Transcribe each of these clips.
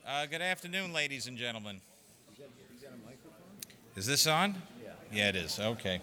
Good afternoon, ladies and gentlemen. Is this on? Yeah, it is. Okay.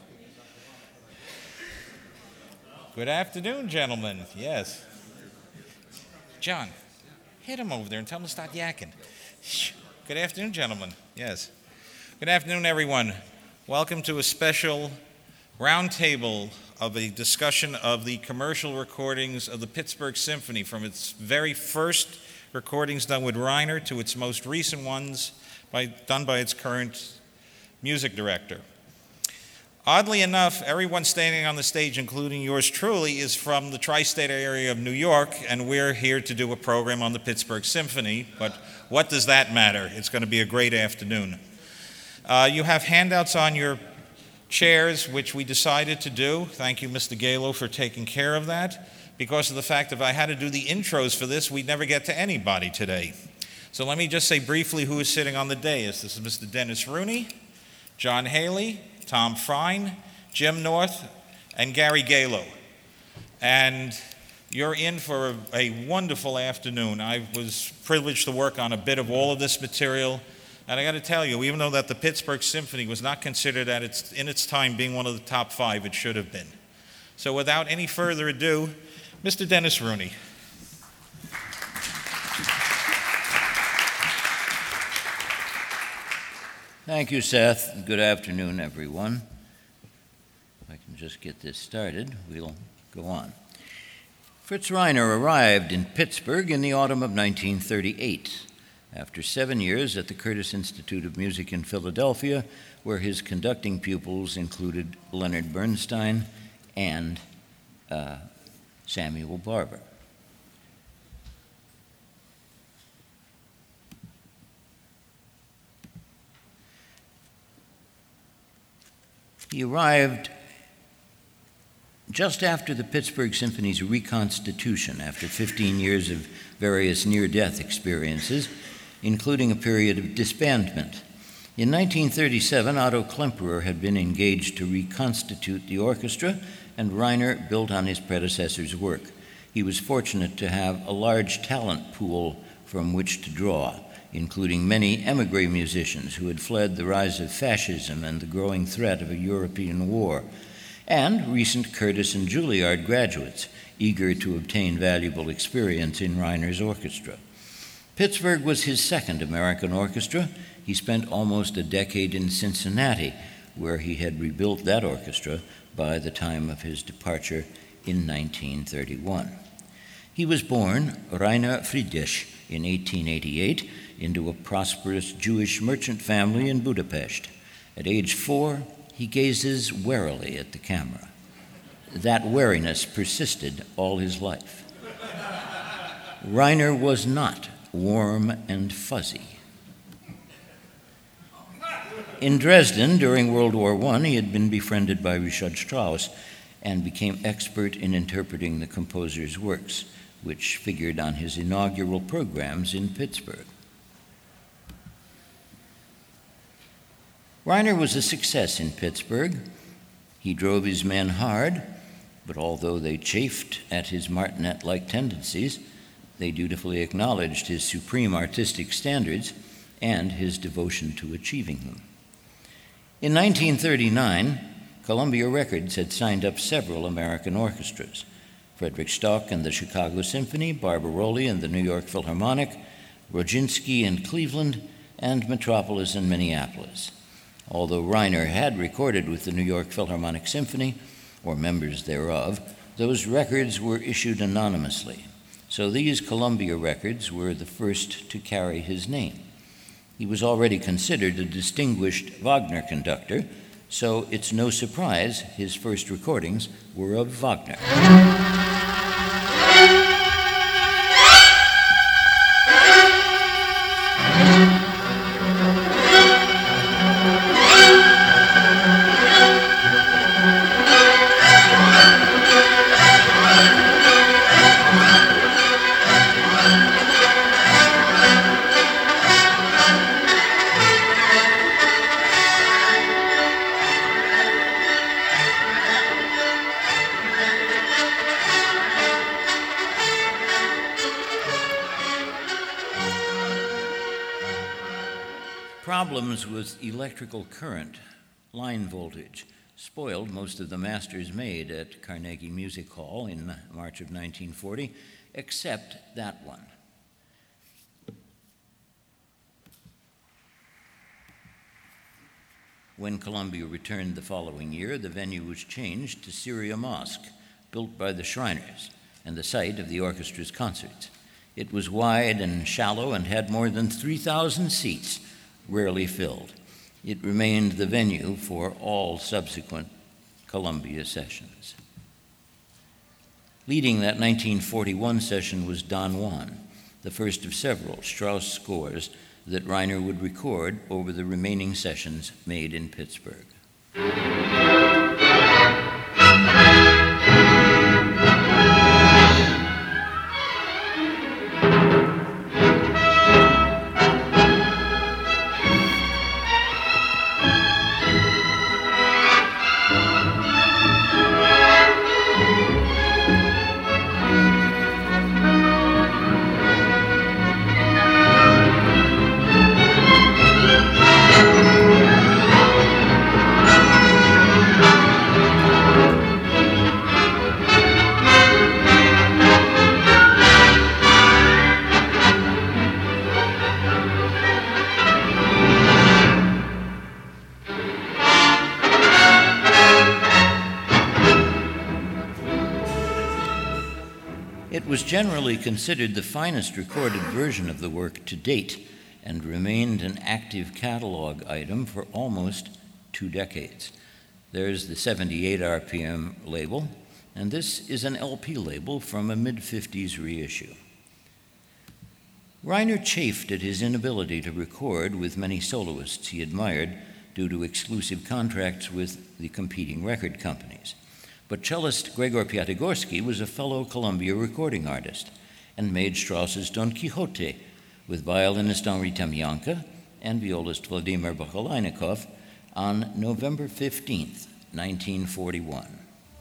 Good afternoon, gentlemen. Yes. John, hit him over there and tell him to stop yakking. Good afternoon, gentlemen. Yes. Good afternoon, everyone. Welcome to a special roundtable of a discussion of the commercial recordings of the Pittsburgh Symphony, from its very first recordings done with Reiner to its most recent ones done by its current music director. Oddly enough, everyone standing on the stage, including yours truly, is from the tri-state area of New York, and we're here to do a program on the Pittsburgh Symphony, but what does that matter? It's going to be a great afternoon. You have handouts on your chairs, which we decided to do. Thank you, Mr. Galo, for taking care of that, because of the fact that if I had to do the intros for this, we'd never get to anybody today. So let me just say briefly who is sitting on the dais. This is Mr. Dennis Rooney, John Haley, Tom Fine, Jim North, and Gary Galo. And you're in for a wonderful afternoon. I was privileged to work on a bit of all of this material. And I got to tell you, even though that the Pittsburgh Symphony was not considered in its time being one of the top five, it should have been. So without any further ado, Mr. Dennis Rooney. Thank you, Seth. Good afternoon, everyone. If I can just get this started, we'll go on. Fritz Reiner arrived in Pittsburgh in the autumn of 1938. After 7 years at the Curtis Institute of Music in Philadelphia, where his conducting pupils included Leonard Bernstein and Samuel Barber. He arrived just after the Pittsburgh Symphony's reconstitution, after 15 years of various near-death experiences, including a period of disbandment. In 1937, Otto Klemperer had been engaged to reconstitute the orchestra, and Reiner built on his predecessor's work. He was fortunate to have a large talent pool from which to draw, including many émigré musicians who had fled the rise of fascism and the growing threat of a European war, and recent Curtis and Juilliard graduates eager to obtain valuable experience in Reiner's orchestra. Pittsburgh was his second American orchestra. He spent almost a decade in Cincinnati, where he had rebuilt that orchestra by the time of his departure in 1931. He was born Rainer Friedrich in 1888 into a prosperous Jewish merchant family in Budapest. At age 4, he gazes warily at the camera. That wariness persisted all his life. Reiner was not warm and fuzzy. In Dresden, during World War I, he had been befriended by Richard Strauss and became expert in interpreting the composer's works, which figured on his inaugural programs in Pittsburgh. Reiner was a success in Pittsburgh. He drove his men hard, but although they chafed at his martinet-like tendencies, they dutifully acknowledged his supreme artistic standards and his devotion to achieving them. In 1939, Columbia Records had signed up several American orchestras: Frederick Stock and the Chicago Symphony, Barbaroli and the New York Philharmonic, Rodzinski in Cleveland, and Metropolis in Minneapolis. Although Reiner had recorded with the New York Philharmonic Symphony, or members thereof, those records were issued anonymously. So these Columbia records were the first to carry his name. He was already considered a distinguished Wagner conductor, so it's no surprise his first recordings were of Wagner. problems with electrical current, line voltage, spoiled most of the masters made at Carnegie Music Hall in March of 1940, except that one. When Columbia returned the following year, the venue was changed to Syria Mosque, built by the Shriners and the site of the orchestra's concerts. It was wide and shallow and had more than 3,000 seats, rarely filled. It remained the venue for all subsequent Columbia sessions. Leading that 1941 session was Don Juan, the first of several Strauss scores that Reiner would record over the remaining sessions made in Pittsburgh. It was generally considered the finest recorded version of the work to date and remained an active catalog item for almost 2 decades. There's the 78 RPM label, and this is an LP label from a mid-50s reissue. Reiner chafed at his inability to record with many soloists he admired due to exclusive contracts with the competing record companies. But cellist Gregor Piatigorsky was a fellow Columbia recording artist and made Strauss's Don Quixote with violinist Henri Temyanka and violist Vladimir Bakalynikov on November 15th, 1941.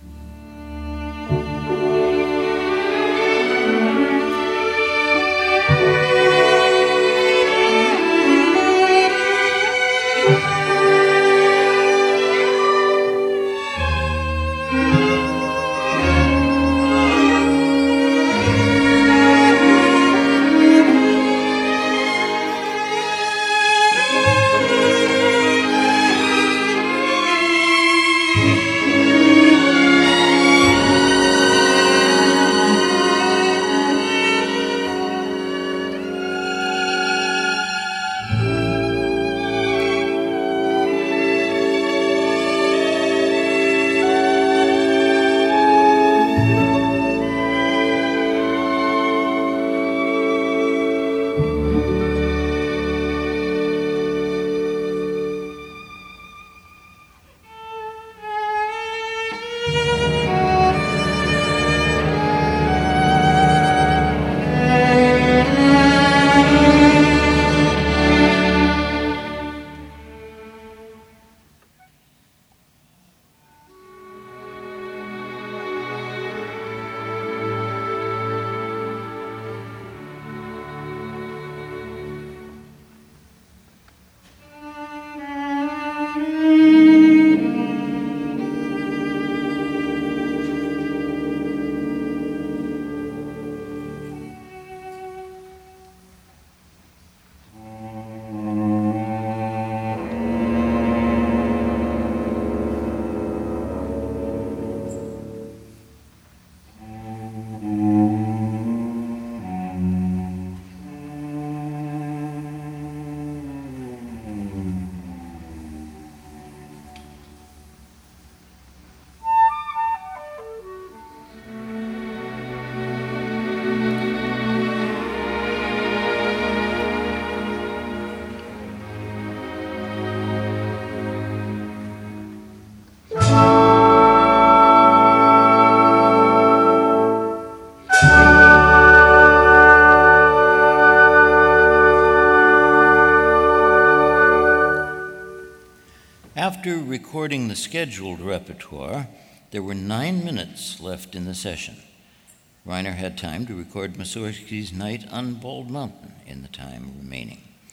After recording the scheduled repertoire, there were 9 minutes left in the session. Reiner had time to record Mussorgsky's Night on Bald Mountain in the time remaining.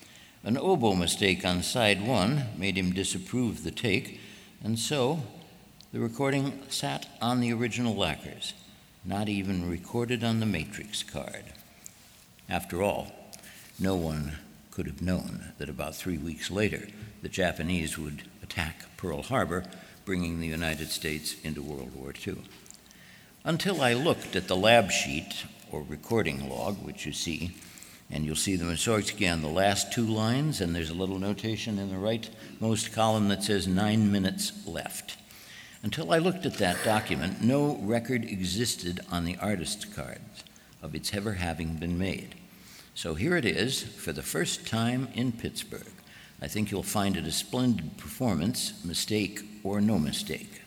An oboe mistake on side one made him disapprove the take, and so the recording sat on the original lacquers, not even recorded on the matrix card. After all, no one could have known that about 3 weeks later, the Japanese would attack Pearl Harbor, bringing the United States into World War II. Until I looked at the lab sheet, or recording log, which you see, and you'll see the Mussorgsky on the last 2 lines, and there's a little notation in the rightmost column that says 9 minutes left. Until I looked at that document, no record existed on the artist's cards of its ever having been made. So here it is, for the first time in Pittsburgh. I think you'll find it a splendid performance, mistake or no mistake.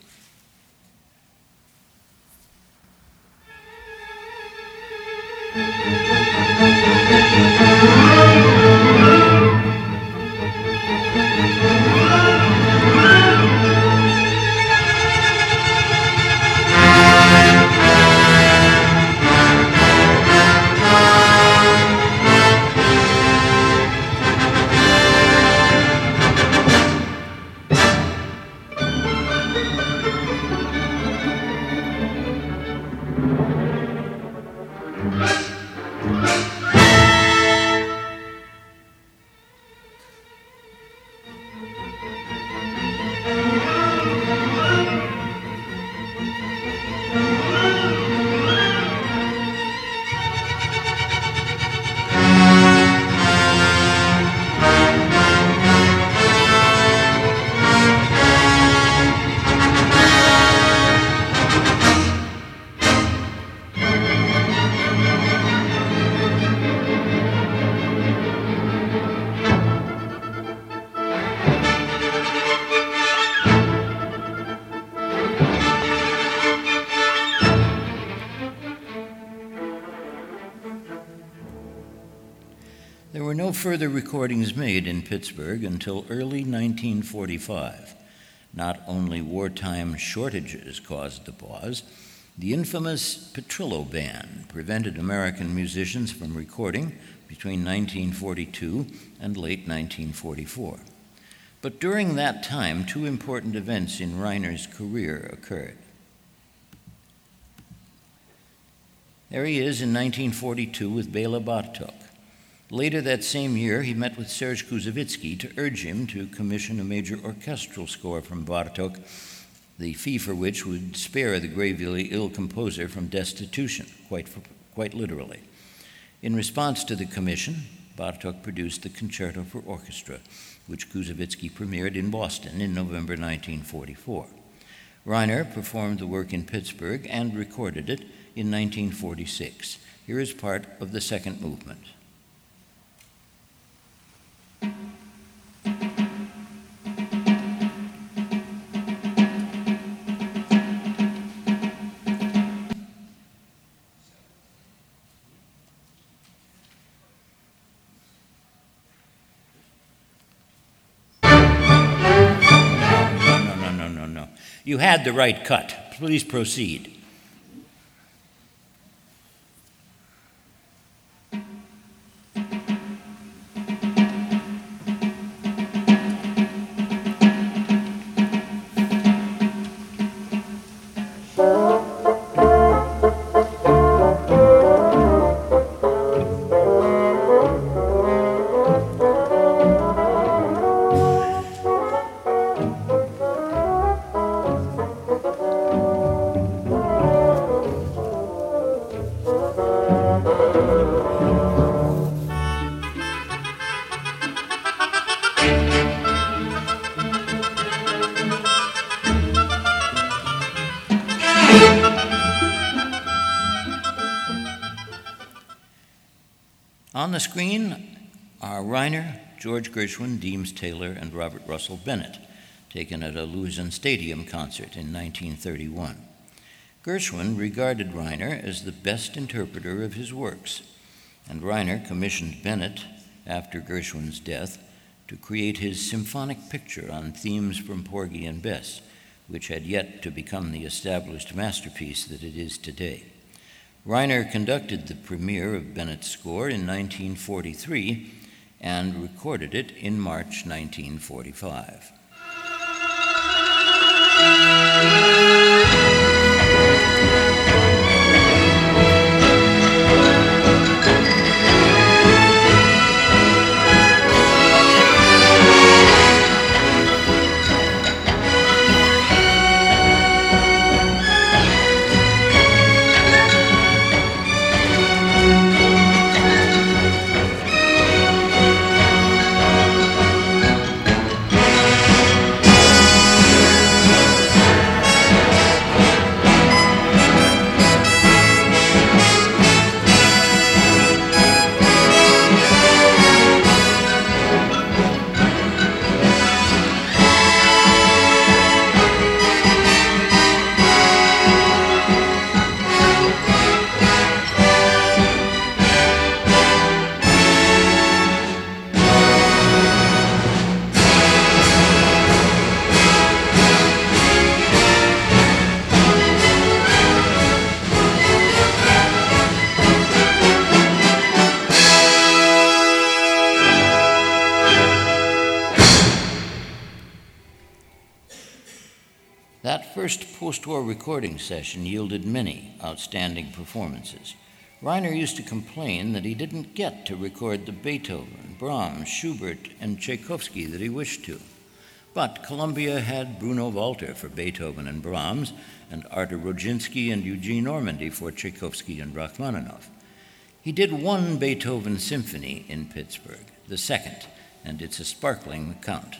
There were no further recordings made in Pittsburgh until early 1945. Not only wartime shortages caused the pause, the infamous Petrillo ban prevented American musicians from recording between 1942 and late 1944. But during that time, 2 important events in Reiner's career occurred. There he is in 1942 with Bela Bartok. Later that same year, he met with Serge Koussevitzky to urge him to commission a major orchestral score from Bartok, the fee for which would spare the gravely ill composer from destitution, quite literally. In response to the commission, Bartok produced the Concerto for Orchestra, which Koussevitzky premiered in Boston in November 1944. Reiner performed the work in Pittsburgh and recorded it in 1946. Here is part of the second movement. No. You had the right cut. Please proceed. On the screen are Reiner, George Gershwin, Deems Taylor, and Robert Russell Bennett, taken at a Lausanne Stadium concert in 1931. Gershwin regarded Reiner as the best interpreter of his works, and Reiner commissioned Bennett, after Gershwin's death, to create his symphonic picture on themes from Porgy and Bess, which had yet to become the established masterpiece that it is today. Reiner conducted the premiere of Bennett's score in 1943 and recorded it in March 1945. That first post-war recording session yielded many outstanding performances. Reiner used to complain that he didn't get to record the Beethoven, Brahms, Schubert, and Tchaikovsky that he wished to. But Columbia had Bruno Walter for Beethoven and Brahms, and Artur Rodzinski and Eugene Ormandy for Tchaikovsky and Rachmaninoff. He did one Beethoven symphony in Pittsburgh, the second, and it's a sparkling account.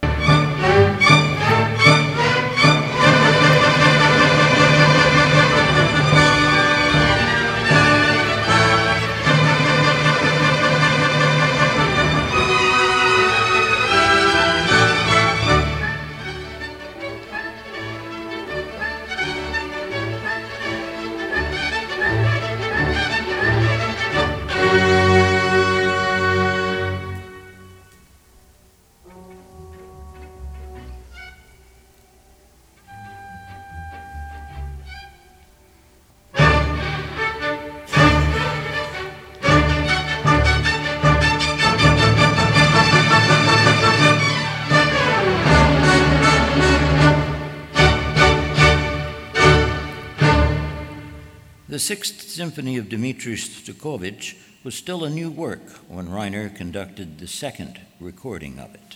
The Sixth Symphony of Dmitri Shostakovich was still a new work when Reiner conducted the second recording of it.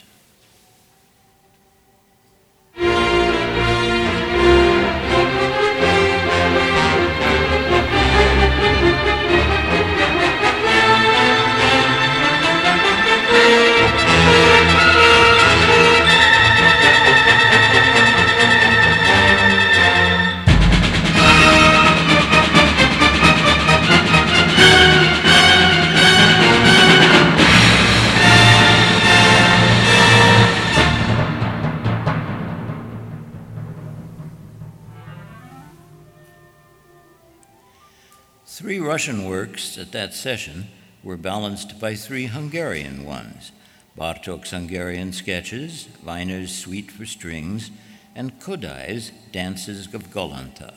Three Russian works at that session were balanced by three Hungarian ones: Bartók's Hungarian Sketches, Weiner's Suite for Strings, and Kodai's Dances of Galanta.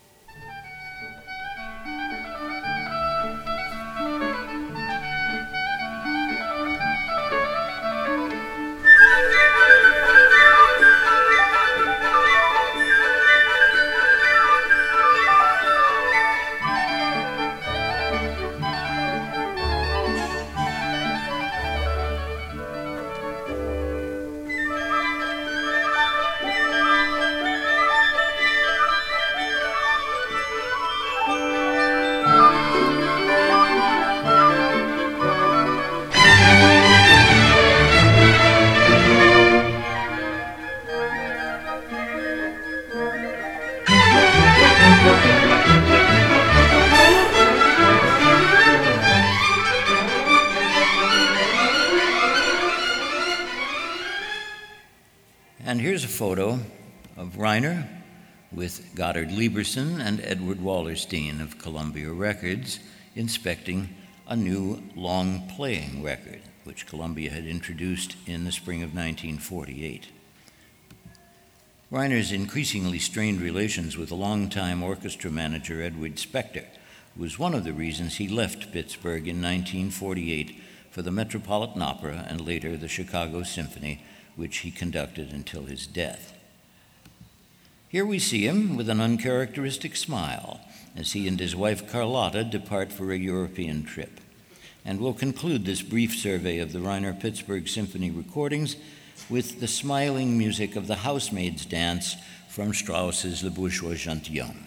And here's a photo of Reiner with Goddard Lieberson and Edward Wallerstein of Columbia Records inspecting a new long-playing record, which Columbia had introduced in the spring of 1948. Reiner's increasingly strained relations with the longtime orchestra manager Edward Spector was one of the reasons he left Pittsburgh in 1948 for the Metropolitan Opera and later the Chicago Symphony, which he conducted until his death. Here we see him with an uncharacteristic smile as he and his wife Carlotta depart for a European trip. And we'll conclude this brief survey of the Reiner Pittsburgh Symphony recordings with the smiling music of the Housemaid's Dance from Strauss's Le Bourgeois Gentilhomme.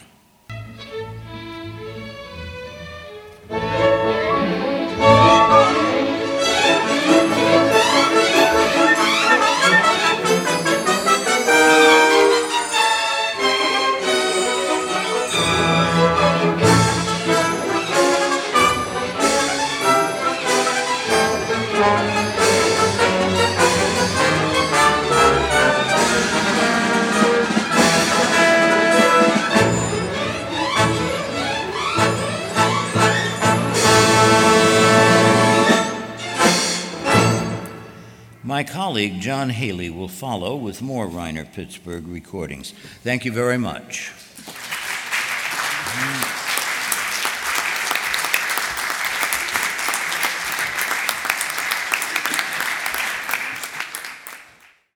My colleague, John Haley, will follow with more Reiner Pittsburgh recordings. Thank you very much.